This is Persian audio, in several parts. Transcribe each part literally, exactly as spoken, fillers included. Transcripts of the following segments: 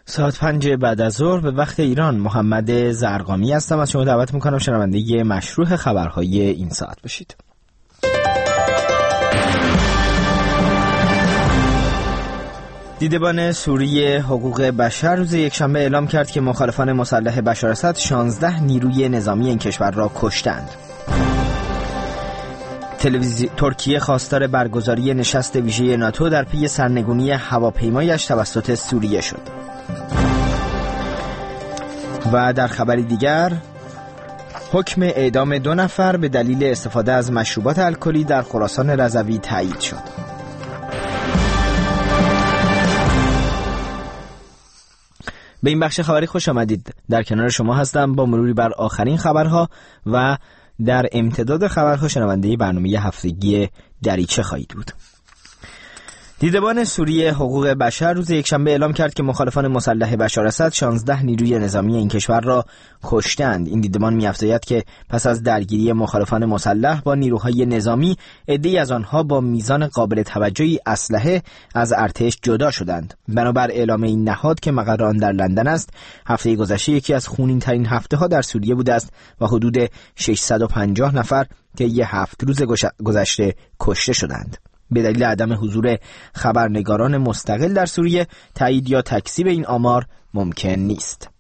ساعت پنج بعد از ظهر به وقت ایران. محمد زرقامی هستم. از شما دعوت میکنم شنونده مشروع خبرهای این ساعت باشید. دیدبان سوری حقوق بشر روز یکشنبه اعلام کرد که مخالفان مسلح بشار اسد شانزده نیروی نظامی این کشور را کشتند. تلویزیون ترکیه خواستار برگزاری نشست ویژه ناتو در پی سرنگونی هواپیمایش توسط سوریه شد. و در خبری دیگر حکم اعدام دو نفر به دلیل استفاده از مشروبات الکلی در خراسان رضوی تایید شد. به این بخش خبری خوش آمدید. در کنار شما هستم با مروری بر آخرین خبرها و در امتداد خبرها شنونده برنامه هفتگی دریچه خواهید بود. دیدبان سوری حقوق بشر روز یکشنبه اعلام کرد که مخالفان مسلح بشار اسد شانزده نیروی نظامی این کشور را کشتند. این دیدبان می‌افزاید که پس از درگیری مخالفان مسلح با نیروهای نظامی، عده‌ای از آنها با میزان قابل توجهی اسلحه از ارتش جدا شدند. بنابر اعلام این نهاد که مقر آن در لندن است، هفته گذشته یکی از خونین‌ترین هفته‌ها در سوریه بوده است و حدود ششصد و پنجاه نفر که یه هفت روز گذشته کشته شدند. به دلیل عدم حضور خبرنگاران مستقل در سوریه، تایید یا تکذیب این آمار ممکن نیست.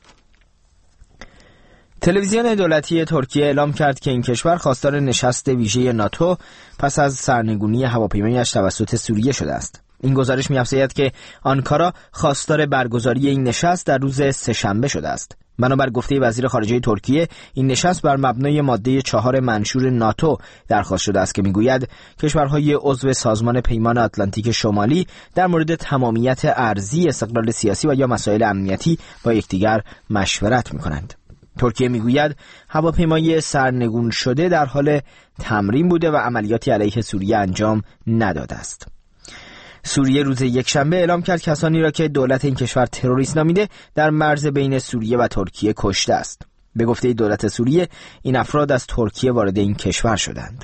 تلویزیون دولتی ترکیه اعلام کرد که این کشور خواستار نشست ویژه ناتو پس از سرنگونی هواپیمایش توسط سوریه شده است. این گزارش می‌افزاید که آنکارا خواستار برگزاری این نشست در روز سه‌شنبه شده است. بنابر گفته وزیر خارجه ترکیه، این نشست بر مبنای ماده چهار منشور ناتو درخواست شده است که میگوید کشورهای عضو سازمان پیمان آتلانتیک شمالی در مورد تمامیت ارضی، استقلال سیاسی و یا مسائل امنیتی با یکدیگر مشورت میکنند. ترکیه میگوید هواپیمای سرنگون شده در حال تمرین بوده و عملیاتی علیه سوریه انجام نداده است. سوریه روز یکشنبه اعلام کرد کسانی را که دولت این کشور تروریست نامیده در مرز بین سوریه و ترکیه کشته است. به گفته دولت سوریه، این افراد از ترکیه وارد این کشور شدند.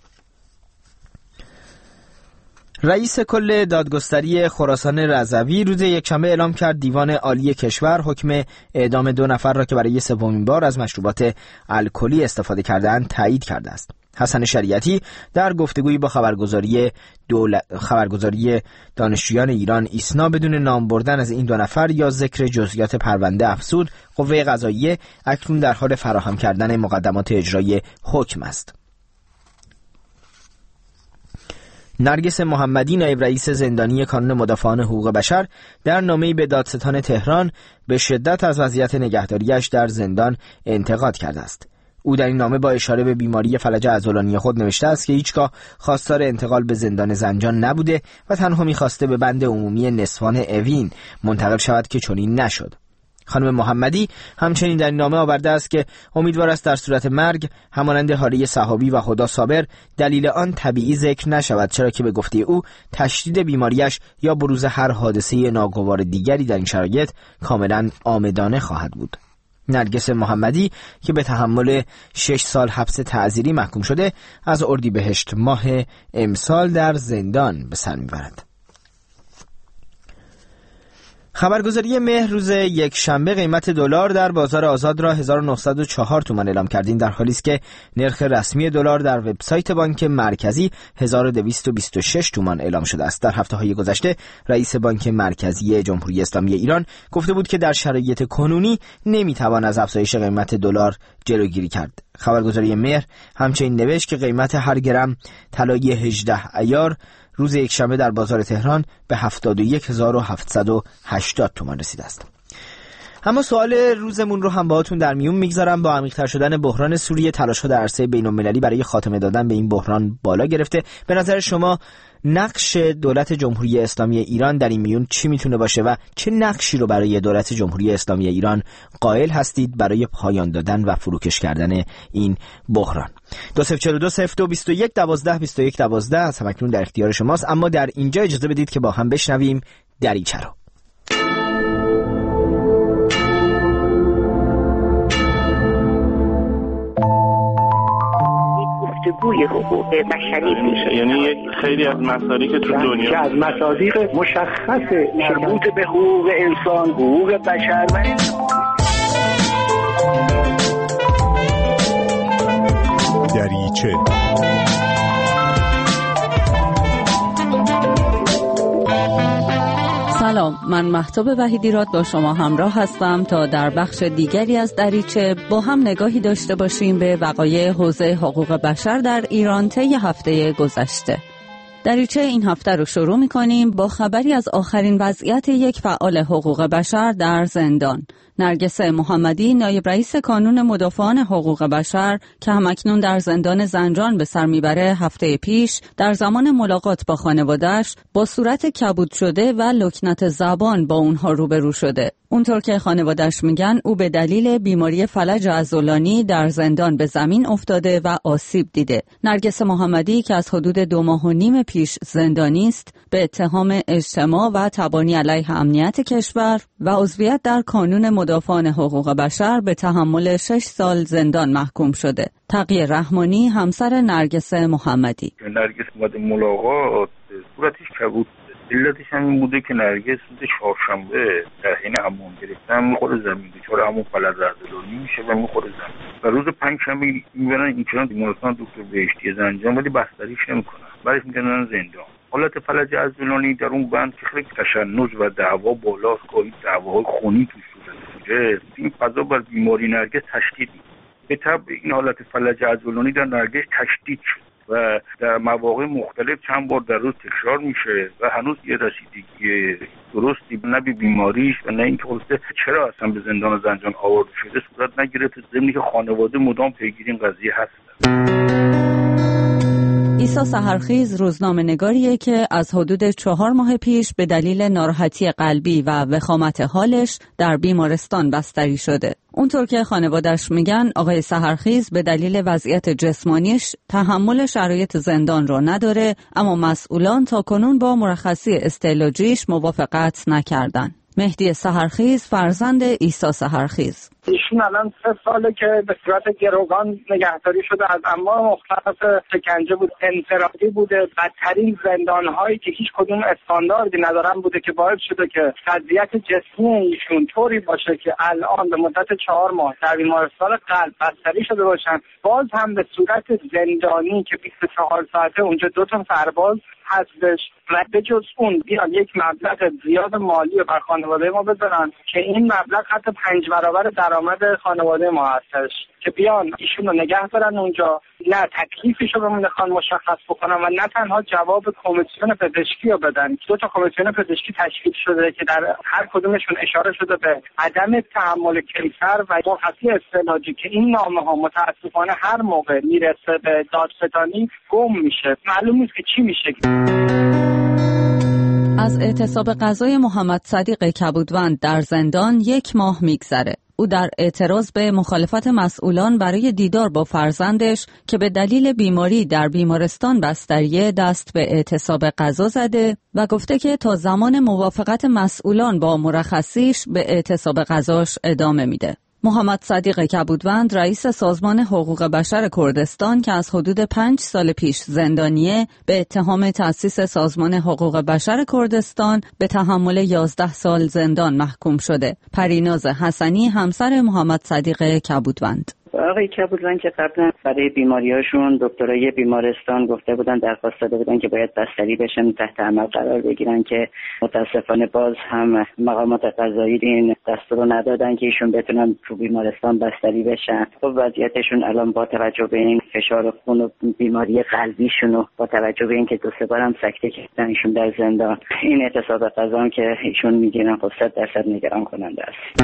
رئیس کل دادگستری خراسان رضوی روز یکشنبه اعلام کرد دیوان عالی کشور حکم اعدام دو نفر را که برای سومین بار از مشروبات الکلی استفاده کردند تایید کرده است. حسن شریعتی در گفتگویی با خبرگزاری دولت خبرگزاری دانشجویان ایران ایسنا بدون نام بردن از این دو نفر یا ذکر جزئیات پرونده افزود قوه قضاییه اکنون در حال فراهم کردن مقدمات اجرای حکم است. نرگس محمدی نایب رئیس زندانی کانون مدافعان حقوق بشر در نامه‌ای به دادستان تهران به شدت از وضعیت نگهداریش در زندان انتقاد کرده است. او در این نامه با اشاره به بیماری فلج عضلانی خود نوشته است که هیچگاه خواستار انتقال به زندان زنجان نبوده و تنها می‌خواسته به بند عمومی نسوان اوین منتقل شود که چنین نشد. خانم محمدی همچنین در این نامه آورده است که امیدوار است در صورت مرگ همانند حاله صحابی و خدا صابر دلیل آن طبیعی ذکر نشود، چرا که به گفته او تشدید بیماریش یا بروز هر حادثه ناگوار دیگری در این شرایط کاملا عامدانه خواهد بود. نرگس محمدی که به تحمل شش سال حبس تعزیری محکوم شده، از اردیبهشت ماه امسال در زندان به سر میبرد. خبرگزاری مهر روز یک شنبه قیمت دلار در بازار آزاد را هزار و نهصد و چهار تومان اعلام کرد. این در حالی است که نرخ رسمی دلار در وبسایت بانک مرکزی هزار و دویست و بیست و شش تومان اعلام شده است. در هفته‌های گذشته رئیس بانک مرکزی جمهوری اسلامی ایران گفته بود که در شرایط کنونی نمیتوان از افزایش قیمت دلار جلوگیری کرد. خبرگزاری مهر همچنین نوشت که قیمت هر گرم طلای هجده عیار روز یکشنبه در بازار تهران به هفتاد و یک هزار و هفتصد و هشتاد تومان رسیده است. اما سوال روزمون رو هم باهاتون در میون میگذارم. با عمیق‌تر شدن بحران سوریه، تلاش‌ها در عرصه بین‌المللی برای خاتمه دادن به این بحران بالا گرفته. به نظر شما نقش دولت جمهوری اسلامی ایران در این میون چی میتونه باشه و چه نقشی رو برای دولت جمهوری اسلامی ایران قائل هستید برای پایان دادن و فروکش کردن این بحران؟ دو صفر چهار دو صفر دو بیست و یک دوازده بیست و یک دوازده از همکنون در اختیار شماست. اما در اینجا اجازه بدید که با هم بشنویم دریچه رو. گفتگوی حقوق بشری میشه. یعنی خیلی از مصادیق تو دنیا از مصادیق مشخص مربوط به حقوق انسان، حقوق بشر و دریچه. سلام، من مهتاب وحیدیراد با شما همراه هستم تا در بخش دیگری از دریچه با هم نگاهی داشته باشیم به وقایع حوزه حقوق بشر در ایران طی هفته گذشته. دریچه این هفته رو شروع می‌کنیم با خبری از آخرین وضعیت یک فعال حقوق بشر در زندان. نرگس محمدی، نایب رئیس کانون مدافعان حقوق بشر که همکنون در زندان زنجان به سر میبره، هفته پیش در زمان ملاقات با خانواده‌اش با صورت کبود شده و لکنت زبان با اونها روبرو شده. اونطور که خانواده‌اش میگن او به دلیل بیماری فلج عضلانی در زندان به زمین افتاده و آسیب دیده. نرگس محمدی که از حدود دو ماه و نیم پیش زندانی است، به اتهام اجتماع و تبانی علیه امنیت کشور و عضویت در کانون مدافعان حقوق بشر به تحمل شش سال زندان محکوم شده. تقی رحمانی، همسر نرگس محمدی: نرگس اومد ملاقات، صورتش کبود. علتش هم این بوده که نرگس روز چهارشنبه در حین حموم گرفتن میخوره زمین، دچار همون فلج عضلانی میشه و میخوره زمین و روز پنجشنبه میبرن این چنان بیمارستان دکتر بهشتی زنجان، ولی بستریش نمیکنن، بعدش میگن زندان. حالت فلج عضلانی در اون بند که خیلی تشنج و دعوا بالاست، گاهی دعواهای خونی توش شده، این فضا بر بیماری نرگس تشدید میشه. به طبع این حالت فلج عضلانی در نرگس تشدید شد و در مواقع مختلف چند بار در روز تکرار میشه و هنوز یه رسیدگی درستی نه به بیماریش و نه اینکه خلاصه چرا اصلا به زندان زنجان آورده شده صورت نگرفته، ضمنی که خانواده مدام پیگیر این قضیه هستن. عیسی سحرخیز روزنامه‌نگاریه که از حدود چهار ماه پیش به دلیل ناراحتی قلبی و وخامت حالش در بیمارستان بستری شده. اونطور که خانواده‌اش میگن آقای سحرخیز به دلیل وضعیت جسمانیش تحمل شرایط زندان رو نداره، اما مسئولان تاکنون با مرخصی استعلاجیش موافقت نکردن. مهدی سحرخیز، فرزند عیسی سحرخیز: ایشون الان سه ساله که به صورت گروگان نگهداری شده، از انواع مختلف شکنجه بود، انفرادی بوده، بدترین زندان‌هایی که هیچ کدوم استانداردی ندارن بوده که باعث شده که وضعیت جسمی ایشون طوری باشه که الان به مدت چهار ماه در بیمارستان قلب بستری شده باشن، باز هم به صورت زندانی که بیست و چهار ساعته اونجا دو تا سرباز هستش و به جز اون بیان یک مبلغ زیاد مالی رو بر خانواده ما بذارن که این مبلغ حتی پنج برابر درآمد خانواده ما هستش، که بیان ایشون رو نگه دارن اونجا، نه تکلیفش رو بهمون نخوان مشخص بکنن و نه تنها جواب کمیسیون پزشکی رو بدن. دو تا کمیسیون پزشکی تشکیل شده که در هر کدومشون اشاره شده به عدم تحمل کیفر و مرخصی استعلاجی که این نامه ها متاسفانه هر موقع میرسه به دادستانی گم میشه، معلوم نیست که چی میشه. از اعتصاب غذای محمد صدیق کبودوند در زندان یک ماه میگذره. او در اعتراض به مخالفت مسئولان برای دیدار با فرزندش که به دلیل بیماری در بیمارستان بستریه دست به اعتصاب غذا زده و گفته که تا زمان موافقت مسئولان با مرخصیش به اعتصاب غذاش ادامه میده. محمد صدیق کبودوند، رئیس سازمان حقوق بشر کردستان که از حدود پنج سال پیش زندانیه، به اتهام تأسیس سازمان حقوق بشر کردستان به تحمل یازده سال زندان محکوم شده. پریناز حسنی، همسر محمد صدیق کبودوند: آقای کبودوند که قبلا برای بیماریاشون دکترای بیمارستان گفته بودن، درخواست داده بودن که باید بستری بشن، تحت عمل قرار بگیرن، که متاسفانه باز هم مقامات قضایی این دستور رو ندادن که ایشون بتونن تو بیمارستان بستری بشن. خب وضعیتشون الان با توجه به این فشار خون و بیماری قلبیشون و با توجه به اینکه دو سه بارم سکته کردن ایشون در زندان، این اعتصاب غذا که ایشون میگیرن خب صد درصد نگران کننده است.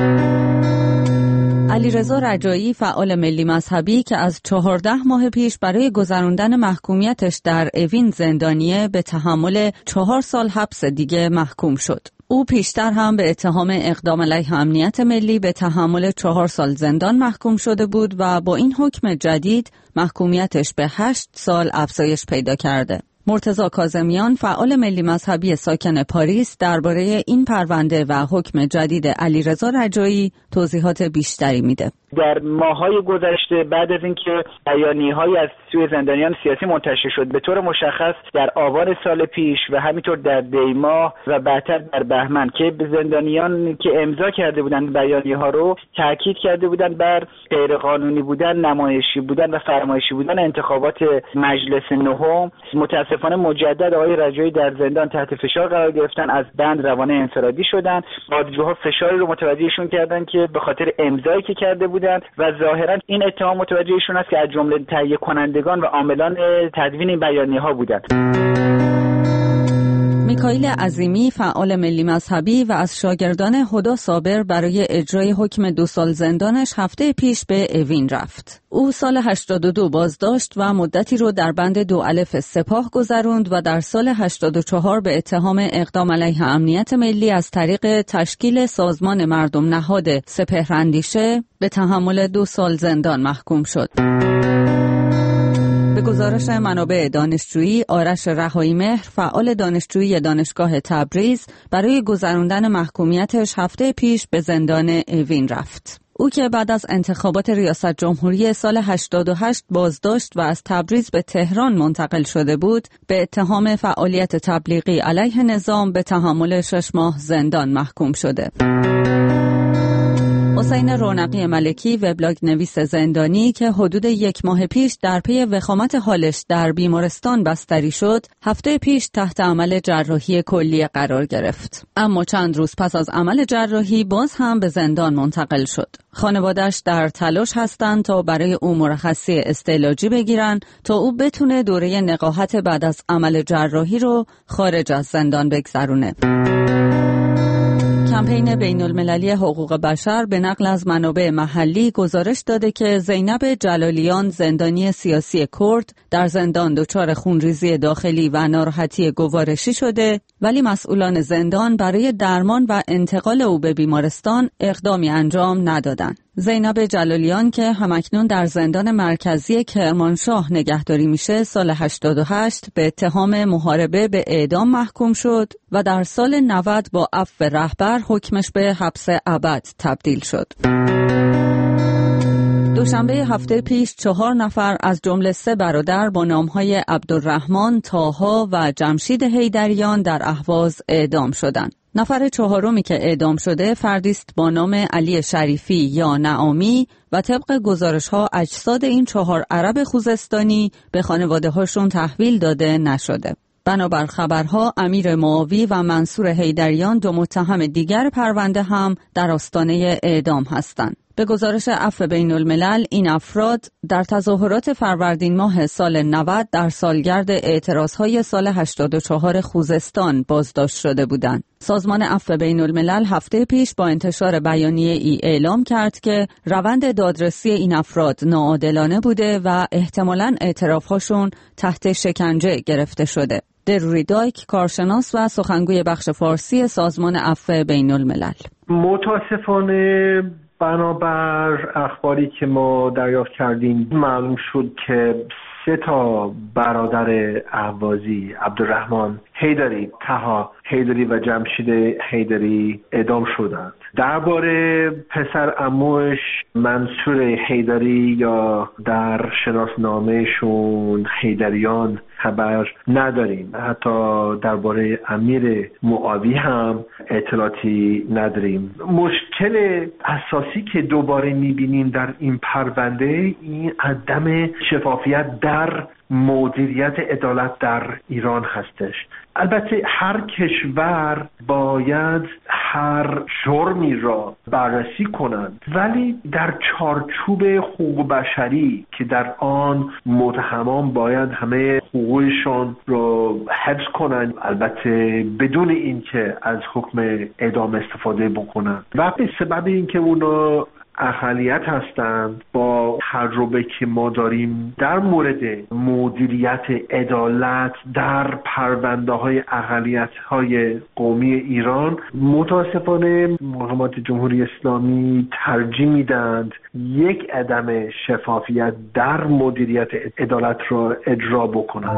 علیرضا رجایی، فعال ملی مذهبی که از چهارده ماه پیش برای گذراندن محکومیتش در اوین زندانیه، به تحمل چهار سال حبس دیگه محکوم شد. او پیشتر هم به اتهام اقدام علیه امنیت ملی به تحمل چهار سال زندان محکوم شده بود و با این حکم جدید محکومیتش به هشت سال افزایش پیدا کرده. مرتضی کاظمیان، فعال ملی مذهبی ساکن پاریس، درباره این پرونده و حکم جدید علیرضا رجایی توضیحات بیشتری میده. در ماه‌های گذشته بعد از اینکه بیانیه‌هایی از سوی زندانیان سیاسی منتشر شد، به طور مشخص در آبان سال پیش و همینطور در دی ماه و بعدتر در بهمن، که به زندانیان که امضا کرده بودند بیانیه‌ها رو تاکید کرده بودند بر غیرقانونی بودن، نمایشی بودن و فرمایشی بودن انتخابات مجلس نهم. متاسفانه مجدد آقای رجایی در زندان تحت فشار قرار گرفتن، از بند روانه انفرادی شدن. دادگاه‌ها فشاری رو متوجهشون کردن که به خاطر امضایی که کرده بودند و ظاهرا این اتهام متوجهشون است که از جمله تهیه کنندگان و عاملان تدوین این بیانیه‌ها بودند. میکائیل عظیمی، فعال ملی مذهبی و از شاگردان هدی صابر، برای اجرای حکم دو سال زندانش هفته پیش به اوین رفت. او سال هشتاد و دو بازداشت و مدتی رو در بند دو الف سپاه گذروند و در سال هشتاد و چهار به اتهام اقدام علیه امنیت ملی از طریق تشکیل سازمان مردم نهاد سپهراندیشه به تحمل دو سال زندان محکوم شد. به گزارش منابع دانشجویی، آرش رهایی‌مهر، فعال دانشجویی دانشگاه تبریز، برای گذراندن محکومیتش هفته پیش به زندان اوین رفت. او که بعد از انتخابات ریاست جمهوری سال هشتاد و هشت بازداشت و از تبریز به تهران منتقل شده بود، به اتهام فعالیت تبلیغی علیه نظام به تحمل شش ماه زندان محکوم شده. حسین رونقی ملکی، وبلاگ نویس زندانی که حدود یک ماه پیش در پی وخامت حالش در بیمارستان بستری شد، هفته پیش تحت عمل جراحی کلیه قرار گرفت. اما چند روز پس از عمل جراحی باز هم به زندان منتقل شد. خانواده‌اش در تلاش هستند تا برای او مرخصی استعلاجی بگیرن تا او بتونه دوره نقاهت بعد از عمل جراحی رو خارج از زندان بگذرونه. کمپین بین المللی حقوق بشر به نقل از منابع محلی گزارش داده که زینب جلالیان، زندانی سیاسی کرد، در زندان دچار خونریزی داخلی و ناراحتی گوارشی شده، ولی مسئولان زندان برای درمان و انتقال او به بیمارستان اقدامی انجام ندادند. زینب جلالیان که همکنون در زندان مرکزی کرمانشاه نگهداری میشه، سال هشتاد و هشت به اتهام محاربه به اعدام محکوم شد و در سال نود با عفو رهبر حکمش به حبس ابد تبدیل شد. دوشنبه هفته پیش چهار نفر از جمله سه برادر با نامهای عبدالرحمن، طاها و جمشید حیدریان در اهواز اعدام شدند. نفر چهارمی که اعدام شده فردی است با نام علی شریفی یا نعامی و طبق گزارش‌ها اجساد این چهار عرب خوزستانی به خانواده‌هاشون تحویل داده نشده. بنابر خبرها امیر معاوی و منصور حیدریان، دو متهم دیگر پرونده، هم در آستانه اعدام هستند. به گزارش عفو بین الملل، این افراد در تظاهرات فروردین ماه سال نود در سالگرد اعتراضهای سال هشتاد و چهار خوزستان بازداشت شده بودند. سازمان عفو بین الملل هفته پیش با انتشار بیانیه ای اعلام کرد که روند دادرسی این افراد ناعادلانه بوده و احتمالاً اعتراف‌هاشون تحت شکنجه گرفته شده. دروری دایک، کارشناس و سخنگوی بخش فارسی سازمان عفو بین الملل: متاسفانه بنابر اخباری که ما دریافت کردیم معلوم شد که سه تا برادر اهوازی، عبدالرحمن حیدری، طاها حیدری و جمشید حیدری اعدام شدند. درباره پسر عموش منصور حیدری یا در شناسنامهشون حیدریان خبر نداریم. حتی درباره امیر معاوی هم اطلاعاتی نداریم. مشکل اساسی که دوباره میبینیم در این پرونده این عدم شفافیت در مدیریت عدالت در ایران هستش. البته هر کشور باید هر جرمی را بررسی کنند، ولی در چارچوب حقوق بشری که در آن متهمان باید همه حقوقشان را حفظ کنند، البته بدون اینکه از حکم اعدام استفاده بکنند. و به سبب اینکه اونا اقلیت هستند، با تجربه که ما داریم در مورد مدیریت عدالت در پرونده های اقلیت های قومی ایران، متاسفانه مقامات جمهوری اسلامی ترجیح میدند یک عدم شفافیت در مدیریت عدالت را اجرا بکنند.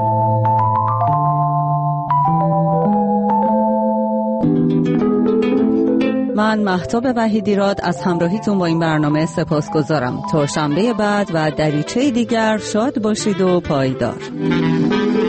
من مهتاب وحیدیراد از همراهیتون با این برنامه سپاسگزارم. تا شنبه بعد و دریچه دیگر شاد باشید و پایدار.